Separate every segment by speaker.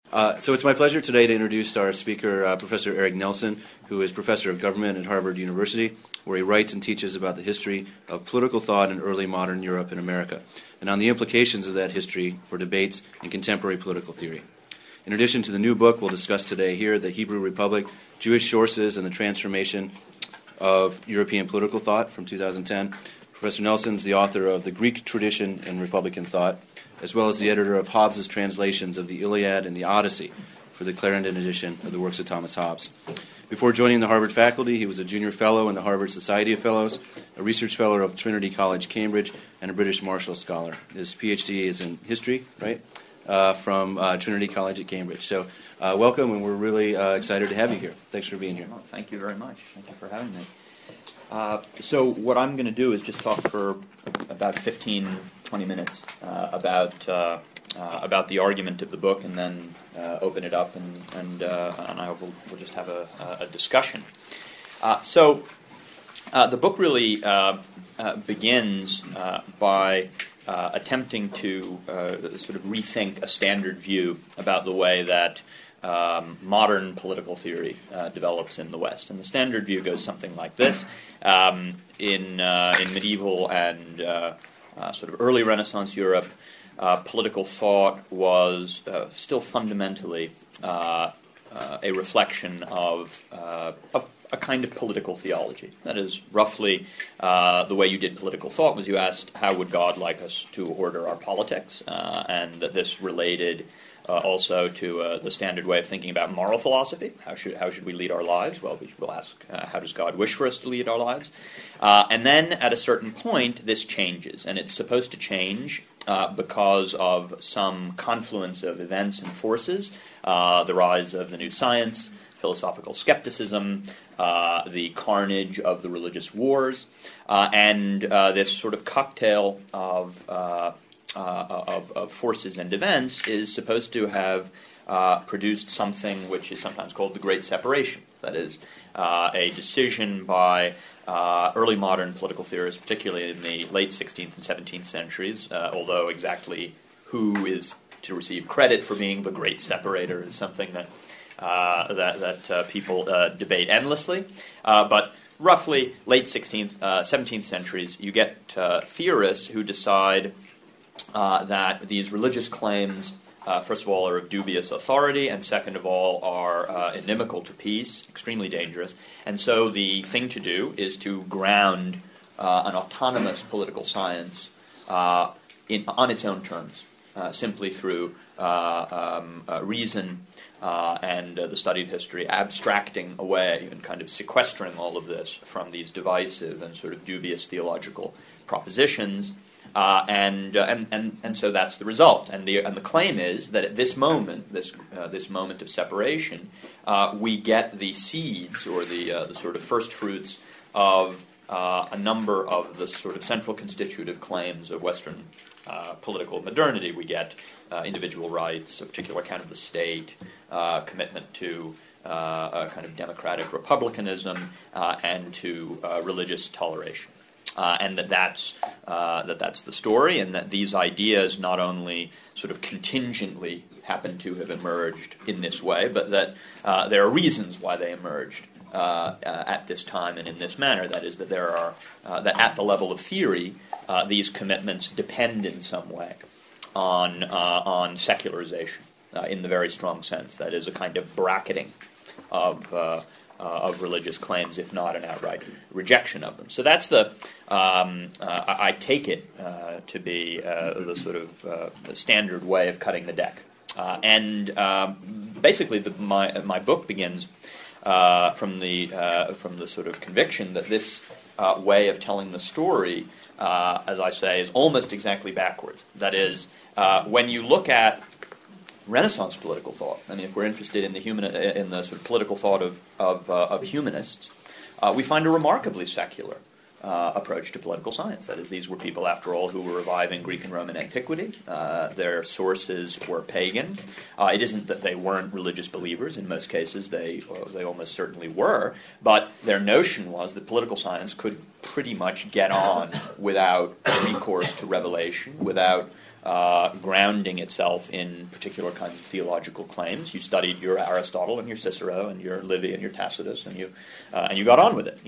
Speaker 1: So it's my pleasure today to introduce our speaker, Professor Eric Nelson, who is Professor of Government at Harvard University, where he writes and teaches about the history of political thought in early modern Europe and America, and on the implications of that history for debates in contemporary political theory. In addition to the new book we'll discuss today here, The Hebrew Republic, Jewish Sources and the Transformation of European Political Thought from 2010, Professor Nelson's the author of The Greek Tradition in Republican Thought, as well as the editor of Hobbes' translations of the Iliad and the Odyssey for the Clarendon edition of the works of Thomas Hobbes. Before joining the Harvard faculty, he was a junior fellow in the Harvard Society of Fellows, a research fellow of Trinity College, Cambridge, and a British Marshall Scholar. His PhD is in history, right, from Trinity College at Cambridge. So welcome, and we're really excited to have you here. Thanks for being here.
Speaker 2: Well, thank you very much. Thank you for having me. So what I'm going to do is just talk for about 15, 20 minutes about the argument of the book, and then open it up, and we'll just have a discussion. So the book really begins by attempting to sort of rethink a standard view about the way that modern political theory develops in the West. And the standard view goes something like this. In medieval and sort of early Renaissance Europe, political thought was still fundamentally a reflection of a kind of political theology. That is, roughly, the way you did political thought was you asked, how would God like us to order our politics? And that this related also to the standard way of thinking about moral philosophy. How should we lead our lives? Well, we'll ask, how does God wish for us to lead our lives? And then, at a certain point, this changes. And it's supposed to change because of some confluence of events and forces, the rise of the new science, philosophical skepticism, the carnage of the religious wars, and this sort of cocktail of forces and events is supposed to have produced something which is sometimes called the Great Separation. That is, a decision by early modern political theorists, particularly in the late 16th and 17th centuries, although exactly who is to receive credit for being the great separator is something that people debate endlessly. But roughly late 16th, 17th centuries, you get theorists who decide that these religious claims, first of all, are of dubious authority, and second of all, are inimical to peace, extremely dangerous. And so the thing to do is to ground an autonomous political science on its own terms, simply through reason and the study of history, abstracting away and kind of sequestering all of this from these divisive and sort of dubious theological propositions. And so that's the result, and the claim is that at this moment, this moment of separation, we get the seeds or the sort of first fruits of a number of the sort of central constitutive claims of Western political modernity. We get individual rights, a particular kind of the state, commitment to a kind of democratic republicanism, and to religious toleration. And that's the story, and that these ideas not only sort of contingently happen to have emerged in this way, but that there are reasons why they emerged at this time and in this manner. That is, that there are that at the level of theory, these commitments depend in some way on secularization in the very strong sense. That is, a kind of bracketing of religious claims, if not an outright rejection of them. So that's the I take it to be the sort of standard way of cutting the deck. And basically, my book begins from the sort of conviction that this way of telling the story, as I say, is almost exactly backwards. That is, when you look at Renaissance political thought, I mean, if we're interested in the sort of political thought of humanists, we find a remarkably secular approach to political science. That is, these were people, after all, who were reviving Greek and Roman antiquity. Their sources were pagan. It isn't that they weren't religious believers. In most cases, they almost certainly were. But their notion was that political science could pretty much get on without recourse to revelation, without grounding itself in particular kinds of theological claims. You studied your Aristotle and your Cicero and your Livy and your Tacitus, and you got on with it.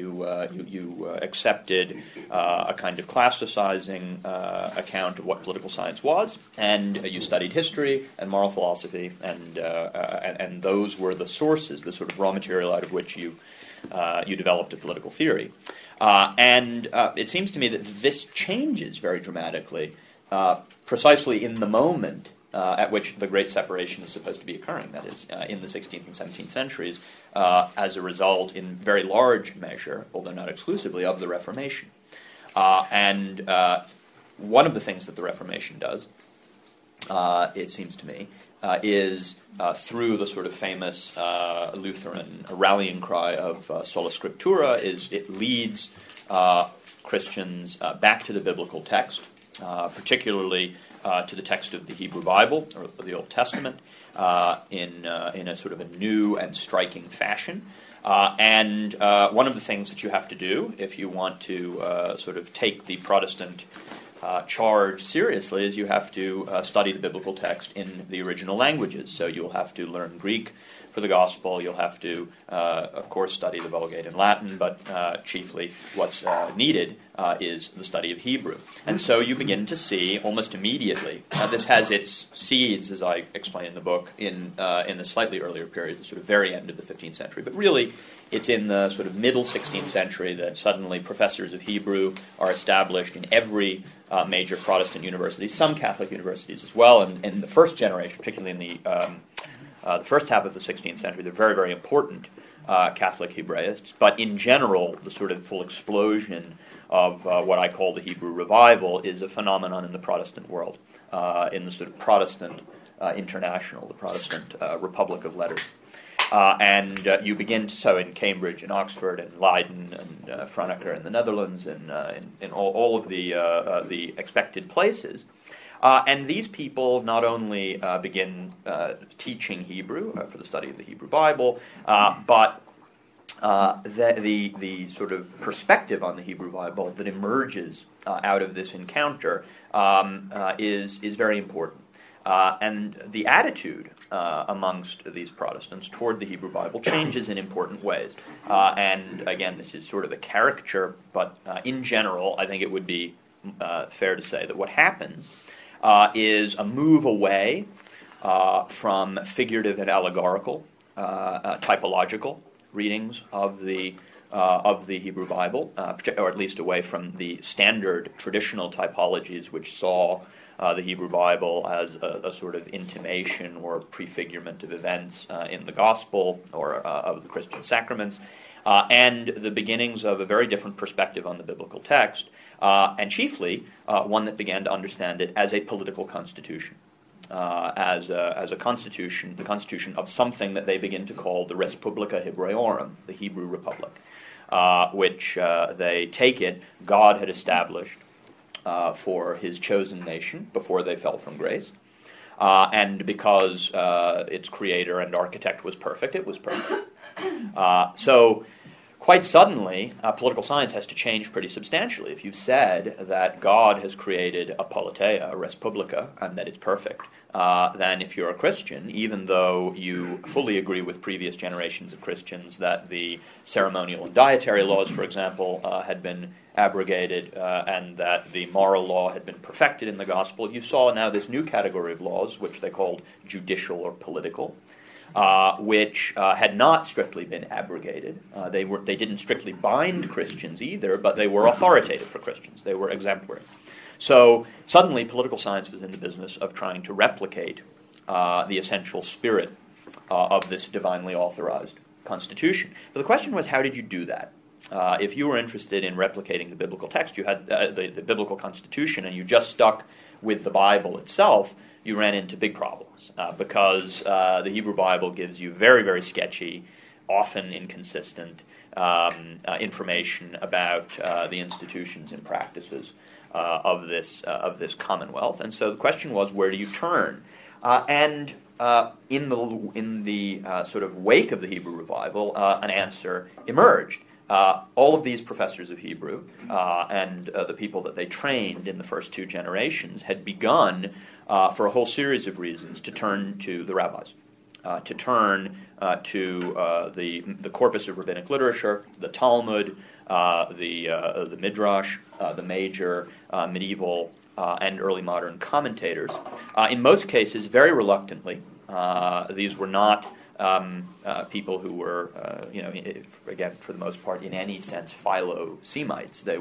Speaker 2: You accepted a kind of classicizing account of what political science was, and you studied history and moral philosophy, and those were the sources, the sort of raw material out of which you developed a political theory. And it seems to me that this changes very dramatically precisely in the moment at which the Great Separation is supposed to be occurring, that is, in the 16th and 17th centuries, as a result, in very large measure, although not exclusively, of the Reformation. And one of the things that the Reformation does, it seems to me, is through the sort of famous Lutheran rallying cry of sola scriptura, is it leads Christians back to the biblical text, particularly to the text of the Hebrew Bible or the Old Testament, in a sort of a new and striking fashion. And one of the things that you have to do if you want to sort of take the Protestant charge seriously is you have to study the biblical text in the original languages. So you'll have to learn Greek for the gospel. You'll have to, of course, study the Vulgate in Latin, but chiefly what's needed is the study of Hebrew. And so you begin to see almost immediately, this has its seeds, as I explain in the book, in the slightly earlier period, the sort of very end of the 15th century, but really it's in the sort of middle 16th century that suddenly professors of Hebrew are established in every major Protestant university, some Catholic universities as well, and in the first generation, particularly in the first half of the 16th century, they're very, very important Catholic Hebraists. But in general, the sort of full explosion of what I call the Hebrew revival is a phenomenon in the Protestant world, in the sort of Protestant international, the Protestant Republic of Letters. And you begin to, so in Cambridge and Oxford and Leiden and Franeker in the Netherlands and in all of the expected places. And these people not only begin teaching Hebrew for the study of the Hebrew Bible, but the sort of perspective on the Hebrew Bible that emerges out of this encounter is very important. And the attitude amongst these Protestants toward the Hebrew Bible changes in important ways. And again, this is sort of a caricature, but in general, I think it would be fair to say that what happens is a move away from figurative and allegorical, typological readings of the Hebrew Bible, or at least away from the standard traditional typologies which saw the Hebrew Bible as a sort of intimation or prefigurement of events in the gospel or of the Christian sacraments, and the beginnings of a very different perspective on the biblical text, and chiefly one that began to understand it as a political constitution, as a constitution, the constitution of something that they begin to call the Res Publica Hebraeorum, the Hebrew Republic, which they take it God had established for his chosen nation before they fell from grace. And because its creator and architect was perfect, it was perfect. So quite suddenly, political science has to change pretty substantially. If you've said that God has created a politeia, a res publica, and that it's perfect, then if you're a Christian, even though you fully agree with previous generations of Christians that the ceremonial and dietary laws, for example, had been abrogated and that the moral law had been perfected in the gospel, you saw now this new category of laws, which they called judicial or political, which had not strictly been abrogated. They didn't strictly bind Christians either, but they were authoritative for Christians. They were exemplary. So suddenly political science was in the business of trying to replicate the essential spirit of this divinely authorized constitution. But the question was, how did you do that? If you were interested in replicating the biblical text, you had the biblical constitution, and you just stuck with the Bible itself, you ran into big problems because the Hebrew Bible gives you very, very sketchy, often inconsistent information about the institutions and practices of this commonwealth. And so the question was, where do you turn? And in the sort of wake of the Hebrew revival, an answer emerged. all of these professors of Hebrew and the people that they trained in the first two generations had begun, for a whole series of reasons, to turn to the rabbis, to turn to the corpus of rabbinic literature, the Talmud, the Midrash, the major medieval and early modern commentators. In most cases, very reluctantly. These were not people who were, again, for the most part, in any sense, Philo-Semites. They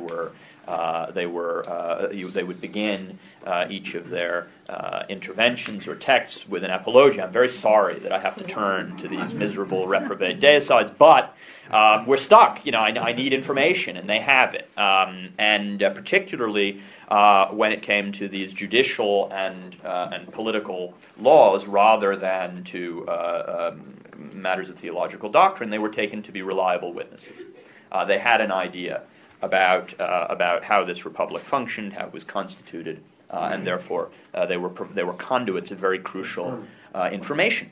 Speaker 2: would begin each of their interventions or texts with an apologia. I'm very sorry that I have to turn to these miserable reprobate deicides, but we're stuck. I need information, and they have it. And particularly when it came to these judicial and political laws, rather than to matters of theological doctrine, they were taken to be reliable witnesses. They had an idea about how this republic functioned, how it was constituted, and therefore they were conduits of very crucial information.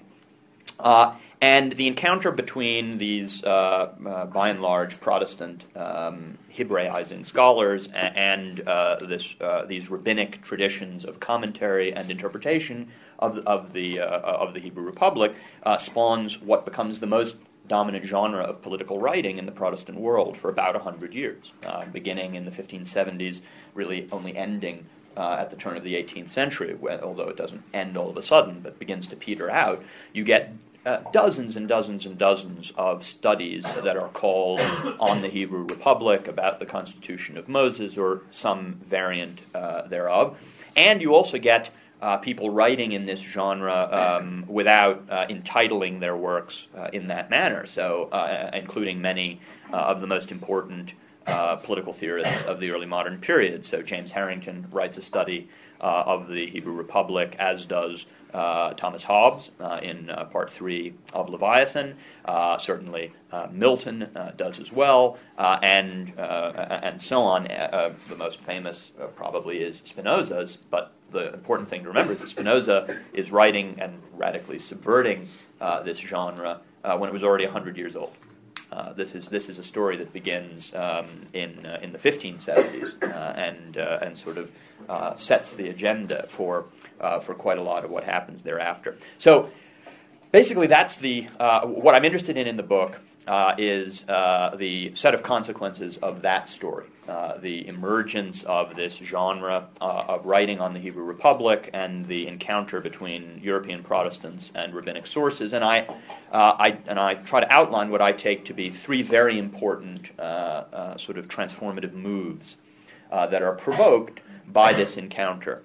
Speaker 2: And the encounter between these, by and large, Protestant Hebraizing scholars and these rabbinic traditions of commentary and interpretation of the Hebrew Republic spawns what becomes the most dominant genre of political writing in the Protestant world for about 100 years, beginning in the 1570s, really only ending at the turn of the 18th century, although it doesn't end all of a sudden, but begins to peter out. You get dozens and dozens and dozens of studies that are called On the Hebrew Republic, about the Constitution of Moses, or some variant thereof. And you also get people writing in this genre without entitling their works in that manner, so including many of the most important political theorists of the early modern period. So James Harrington writes a study of the Hebrew Republic, as does Thomas Hobbes in Part 3 of Leviathan. Certainly Milton does as well, and so on. The most famous probably is Spinoza's, but the important thing to remember is that Spinoza is writing and radically subverting this genre when it was already 100 years old. This is a story that begins in the 1570s and sort of sets the agenda for quite a lot of what happens thereafter. So basically, that's what I'm interested in the book is the set of consequences of that story, the emergence of this genre of writing on the Hebrew Republic, and the encounter between European Protestants and rabbinic sources. And I try to outline what I take to be three very important sort of transformative moves that are provoked by this encounter.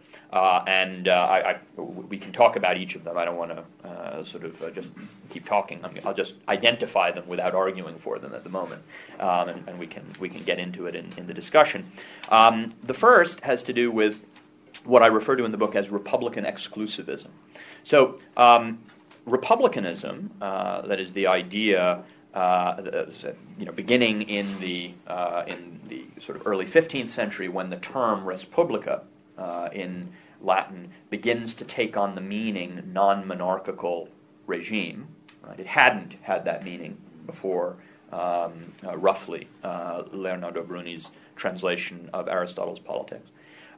Speaker 2: We can talk about each of them. I don't want to just keep talking. I'll just identify them without arguing for them at the moment, and we can get into it in the discussion. The first has to do with what I refer to in the book as Republican exclusivism. So, Republicanism, that is the idea, beginning in the sort of early 15th century, when the term res publica in Latin begins to take on the meaning non-monarchical regime. Right? It hadn't had that meaning before, roughly, Leonardo Bruni's translation of Aristotle's Politics.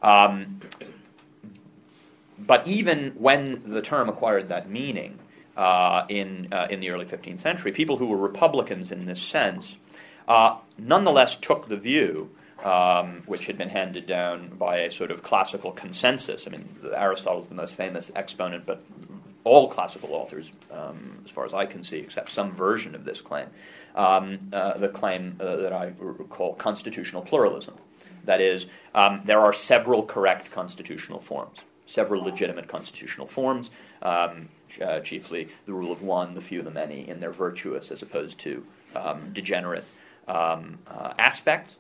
Speaker 2: But even when the term acquired that meaning in the early 15th century, people who were Republicans in this sense nonetheless took the view, which had been handed down by a sort of classical consensus. I mean, Aristotle's the most famous exponent, but all classical authors, as far as I can see, accept some version of this claim, the claim that I call constitutional pluralism. That is, there are several correct constitutional forms, several legitimate constitutional forms, chiefly the rule of one, the few, the many, in their virtuous as opposed to degenerate aspects.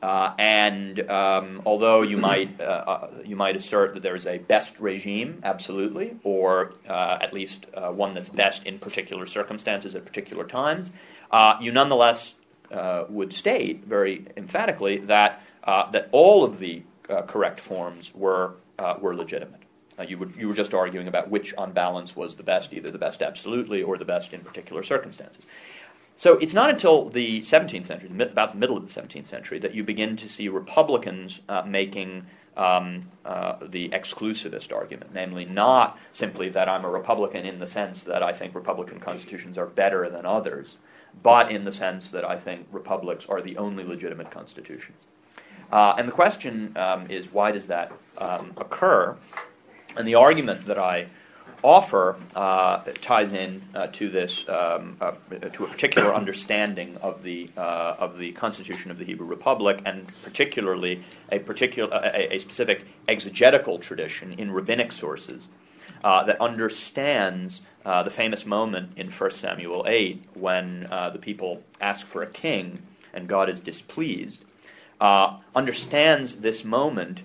Speaker 2: Although you might assert that there is a best regime, absolutely, or at least one that's best in particular circumstances at particular times, you nonetheless would state very emphatically that all of the correct forms were legitimate. You were just arguing about which, on balance, was the best, either the best absolutely or the best in particular circumstances. So it's not until the 17th century, about the middle of the 17th century, that you begin to see Republicans making the exclusivist argument, namely not simply that I'm a Republican in the sense that I think Republican constitutions are better than others, but in the sense that I think republics are the only legitimate constitutions. And the question is, why does that occur? And the argument that I offer ties in to this to a particular understanding of the Constitution of the Hebrew Republic, and particularly a specific exegetical tradition in rabbinic sources that understands the famous moment in 1 Samuel 8 when the people ask for a king and God is displeased. Understands this moment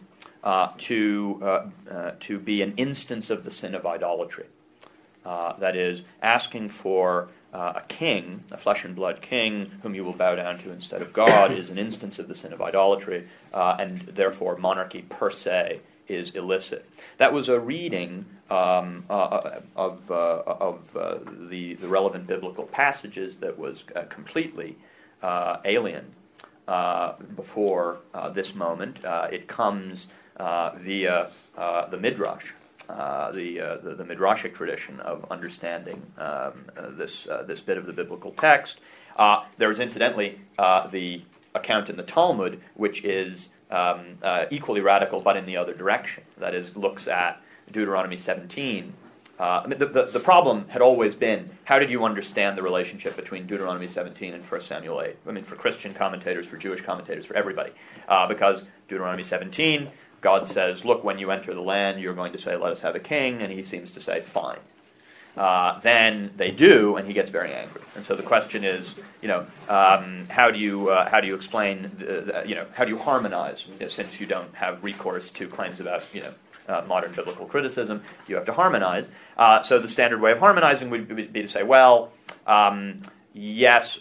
Speaker 2: to be an instance of the sin of idolatry. That is, asking for a king, a flesh and blood king, whom you will bow down to instead of God, is an instance of the sin of idolatry, and therefore monarchy per se is illicit. That was a reading of the relevant biblical passages that was completely alien before this moment. It comes via the Midrash, the Midrashic tradition of understanding this bit of the biblical text. There is incidentally the account in the Talmud, which is equally radical, but in the other direction. That is, looks at Deuteronomy 17. The problem had always been, how did you understand the relationship between Deuteronomy 17 and 1 Samuel 8? I mean, for Christian commentators, for Jewish commentators, for everybody. Because Deuteronomy 17, God says, look, when you enter the land, you're going to say, let us have a king, and he seems to say, fine. Then they do, and he gets very angry. And so the question is, how do you explain, how do you harmonize, since you don't have recourse to claims about, modern biblical criticism, you have to harmonize. So the standard way of harmonizing would be to say, well, yes,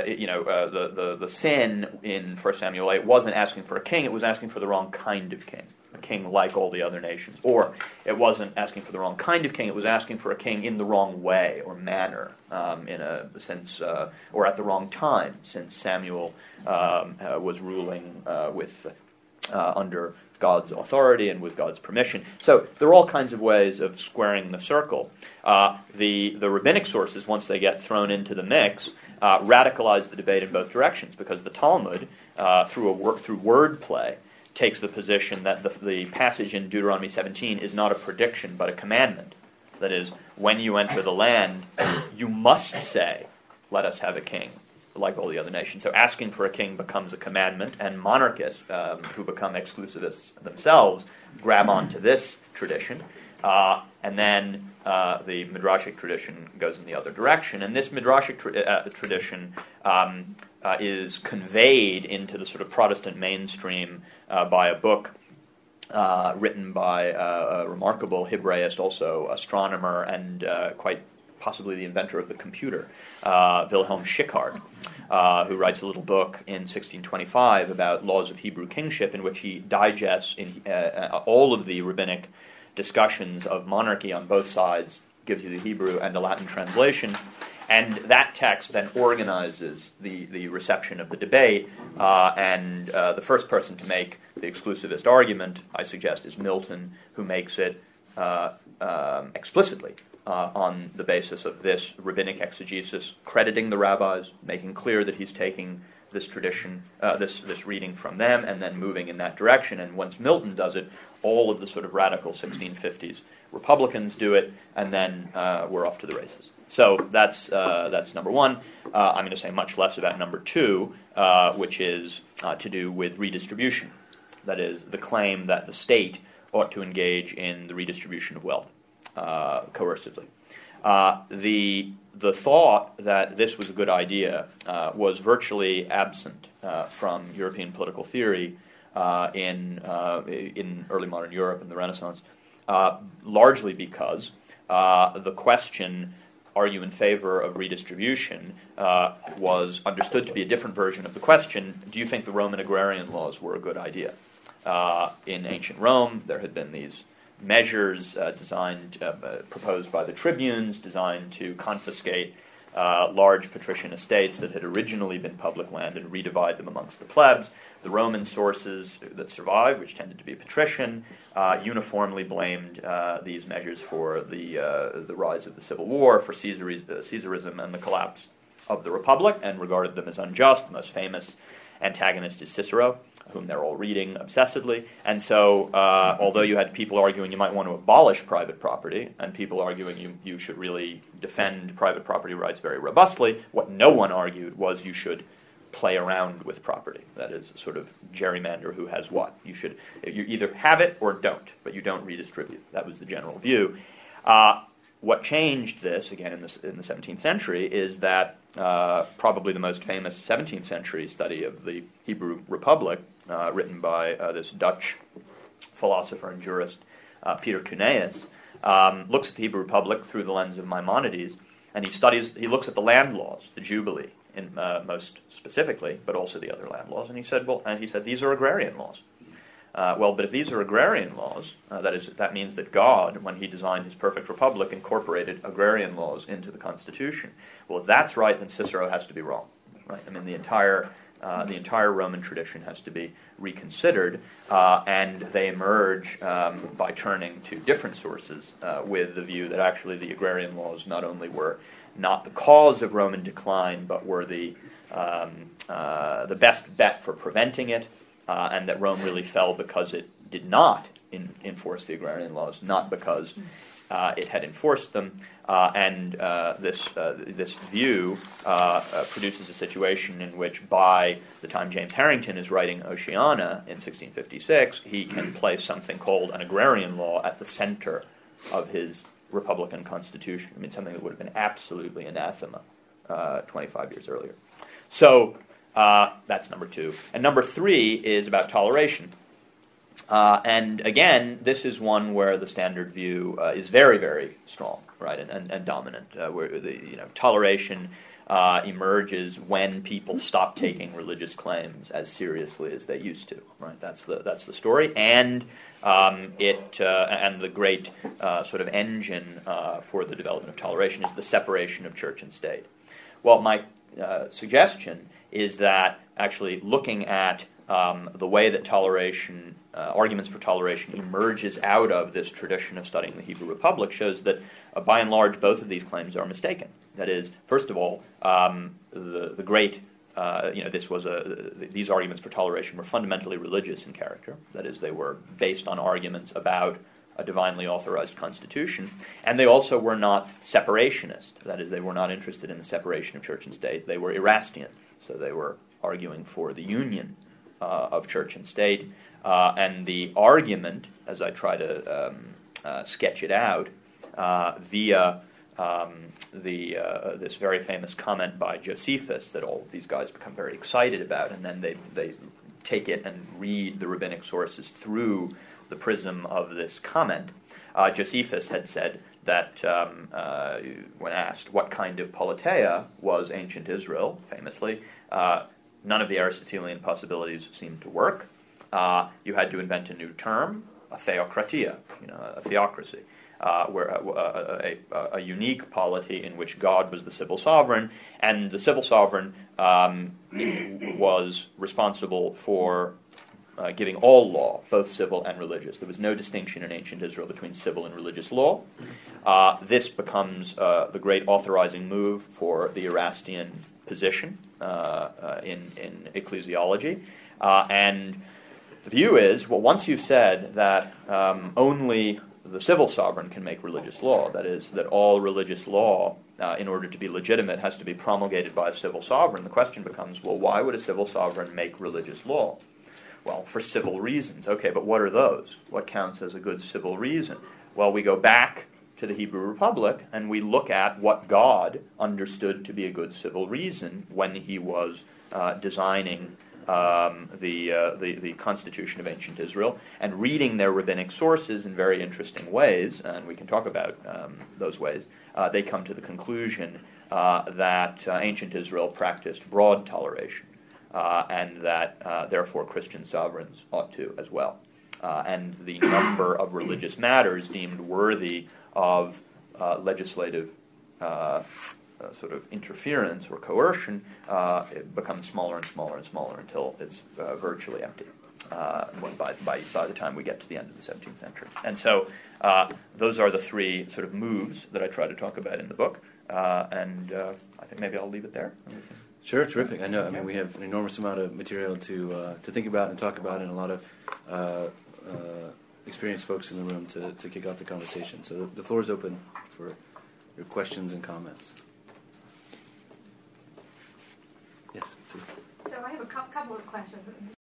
Speaker 2: the sin in 1 Samuel 8 wasn't asking for a king, it was asking for the wrong kind of king, a king like all the other nations. Or it wasn't asking for the wrong kind of king, it was asking for a king in the wrong way or manner, in a sense, or at the wrong time, since Samuel was ruling under God's authority and with God's permission. So there are all kinds of ways of squaring the circle. The rabbinic sources, once they get thrown into the mix, radicalize the debate in both directions, because the Talmud, through wordplay, takes the position that the passage in Deuteronomy 17 is not a prediction but a commandment. That is, when you enter the land, you must say, let us have a king, like all the other nations. So asking for a king becomes a commandment, and monarchists, who become exclusivists themselves, grab onto this tradition, and then the Midrashic tradition goes in the other direction. And this Midrashic tradition is conveyed into the sort of Protestant mainstream by a book written by a remarkable Hebraist, also astronomer, and quite possibly the inventor of the computer, Wilhelm Schickhardt, who writes a little book in 1625 about laws of Hebrew kingship, in which he digests all of the rabbinic discussions of monarchy on both sides, gives you the Hebrew and a Latin translation, and that text then organizes the reception of the debate, and the first person to make the exclusivist argument, I suggest, is Milton, who makes it explicitly on the basis of this rabbinic exegesis, crediting the rabbis, making clear that he's taking this tradition, this reading from them, and then moving in that direction. And once Milton does it, all of the sort of radical 1650s Republicans do it, and then we're off to the races. So that's number one. I'm going to say much less about number two, which is to do with redistribution. That is, the claim that the state ought to engage in the redistribution of wealth coercively. The thought that this was a good idea was virtually absent from European political theory in early modern Europe and the Renaissance, largely because the question, are you in favor of redistribution, was understood to be a different version of the question, do you think the Roman agrarian laws were a good idea? In ancient Rome, there had been these measures proposed by the tribunes, designed to confiscate large patrician estates that had originally been public land and redivide them amongst the plebs. The Roman sources that survived, which tended to be patrician, uniformly blamed these measures for the rise of the Civil War, for Caesarism, and the collapse of the Republic, and regarded them as unjust. The most famous antagonist is Cicero, whom they're all reading obsessively. And so, although you had people arguing you might want to abolish private property, and people arguing you should really defend private property rights very robustly, what no one argued was you should play around with property. That is, sort of gerrymander who has what. You either have it or don't, but you don't redistribute. That was the general view. What changed this, again, in the 17th century, is that probably the most famous 17th century study of the Hebrew Republic, written by this Dutch philosopher and jurist, Peter Cuneus, looks at the Hebrew Republic through the lens of Maimonides, and he looks at the land laws, the Jubilee, most specifically, but also the other land laws, and he said, these are agrarian laws. But if these are agrarian laws, that means that God, when he designed his perfect republic, incorporated agrarian laws into the Constitution. Well, if that's right, then Cicero has to be wrong. Right? I mean, the entire Roman tradition has to be reconsidered, and they emerge by turning to different sources with the view that actually the agrarian laws not only were not the cause of Roman decline, but were the best bet for preventing it. And that Rome really fell because it did not enforce the agrarian laws, not because it had enforced them. And this view produces a situation in which, by the time James Harrington is writing Oceana in 1656, he can place something called an agrarian law at the center of his Republican Constitution. I mean, something that would have been absolutely anathema 25 years earlier. So that's number two. And number three is about toleration. And again, this is one where the standard view is very, very strong, right, and dominant. Where toleration emerges when people stop taking religious claims as seriously as they used to. Right, that's the story. And and the great sort of engine for the development of toleration is the separation of church and state. Well, my suggestion is that actually looking at the way that toleration, arguments for toleration emerges out of this tradition of studying the Hebrew Republic shows that, by and large, both of these claims are mistaken. That is, first of all, the great, these arguments for toleration were fundamentally religious in character. That is, they were based on arguments about a divinely authorized constitution, and they also were not separationist. That is, they were not interested in the separation of church and state. They were Erastian. So they were arguing for the union of church and state. And the argument, as I try to sketch it out, via this very famous comment by Josephus that all of these guys become very excited about, and then they take it and read the rabbinic sources through the prism of this comment. Josephus had said that when asked what kind of politeia was ancient Israel, famously, none of the Aristotelian possibilities seemed to work. You had to invent a new term, a theocratia, a theocracy, where a unique polity in which God was the civil sovereign, and the civil sovereign was responsible for giving all law, both civil and religious. There was no distinction in ancient Israel between civil and religious law. This becomes the great authorizing move for the Erastian position in ecclesiology. And the view is, well, once you've said that only the civil sovereign can make religious law, that is, that all religious law, in order to be legitimate, has to be promulgated by a civil sovereign, the question becomes, well, why would a civil sovereign make religious law? Well, for civil reasons. Okay, but what are those? What counts as a good civil reason? Well, we go back to the Hebrew Republic and we look at what God understood to be a good civil reason when he was designing the Constitution of ancient Israel, and reading their rabbinic sources in very interesting ways, and we can talk about those ways, they come to the conclusion that ancient Israel practiced broad toleration. And that, therefore, Christian sovereigns ought to as well. And the number of religious matters deemed worthy of legislative sort of interference or coercion, it becomes smaller and smaller and smaller until it's virtually empty by the time we get to the end of the 17th century. And so those are the three sort of moves that I try to talk about in the book, and I think maybe I'll leave it there.
Speaker 1: Sure, terrific. I know. I mean, we have an enormous amount of material to think about and talk about, and a lot of experienced folks in the room to kick off the conversation. So the floor is open for your questions and comments. Yes.
Speaker 3: So I have a couple of questions.